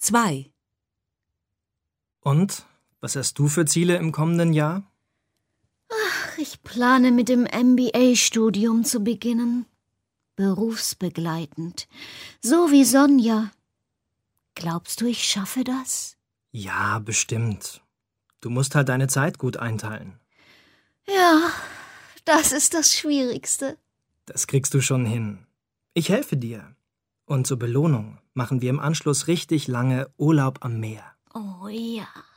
2. Und, was hast du für Ziele im kommenden Jahr? Ich plane mit dem MBA-Studium zu beginnen. Berufsbegleitend. So wie Sonja. Glaubst du, ich schaffe das? Ja, bestimmt. Du musst halt deine Zeit gut einteilen. Ja, das ist das Schwierigste. Das kriegst du schon hin. Ich helfe dir. Und zur Belohnung machen wir im Anschluss richtig lange Urlaub am Meer. Oh ja.